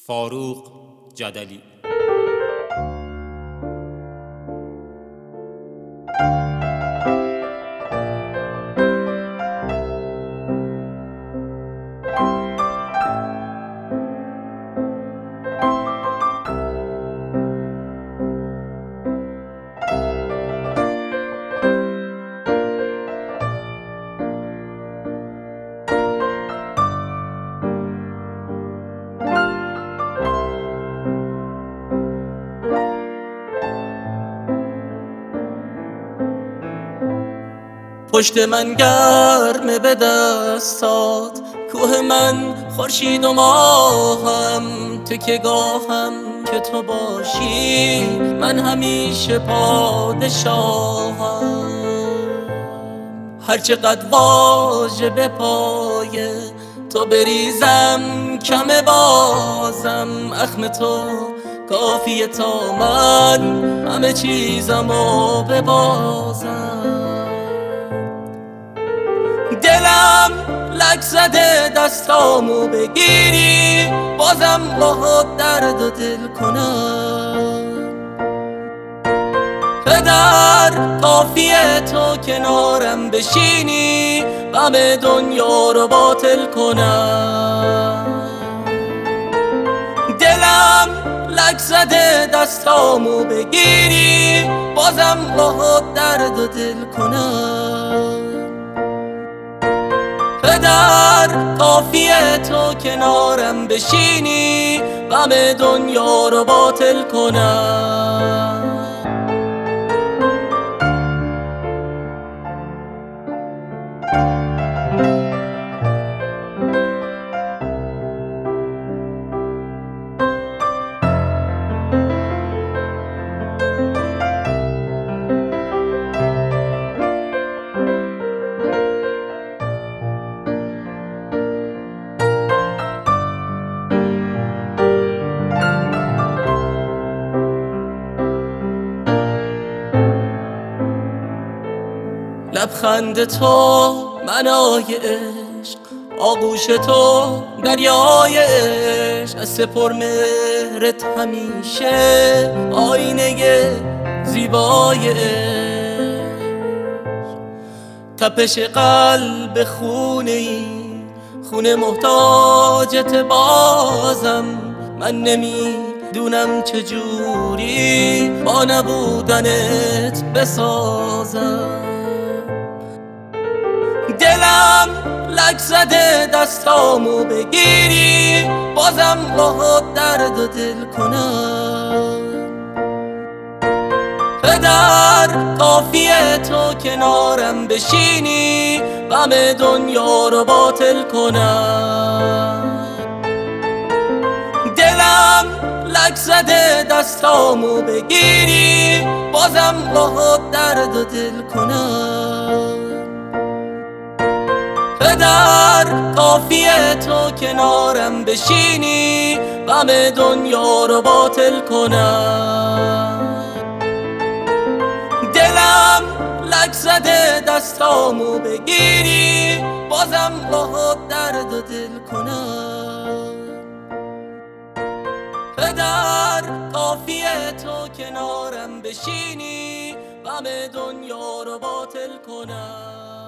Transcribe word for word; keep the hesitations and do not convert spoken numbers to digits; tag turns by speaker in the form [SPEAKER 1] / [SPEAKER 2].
[SPEAKER 1] فاروق جدلی.
[SPEAKER 2] پشت من گرمه به دستات، کوه من خورشید و ماهم، تو که گاهم که تو باشی من همیشه پادشاهم. هرچقدر واژه به پای تو بریزم کم بازم، اخم تو کافیه تا من همه چیزمو ببازم. دلم لک زده دستامو بگیری، بازم باهات درد و دل کنم. پدر کافیه تو کنارم بشینی، غم دنیا رو باطل کنم. دلم لک زده دستامو بگیری، بازم باهات درد و دل کنم. پدر کافیه تو کنارم بشینی، غم دنیا رو باطل کنم. لبخند تو منای عشق، آغوش تو دریای عشق، دست پر مهرت همیشه آینه زیبای عشق. تپش قلب خونه ای، خونه محتاجت بازم، من نمیدونم چجوری با نبودنت بسازم. دلم لک زده دستامو بگیری، بازم باهات درد و دل کنم. پدر کافیه تو کنارم بشینی، غم دنیا رو باطل کنم. دلم لک زده دستامو بگیری، بازم باهات درد و دل کنم. پدر کافیه تو کنارم بشینی، غم دنیا رو باطل کنم. دلم لک زده دستامو بگیری، بازم باهات درد و دل کنم. پدر کافیه تو کنارم بشینی، غم دنیا رو باطل کنم.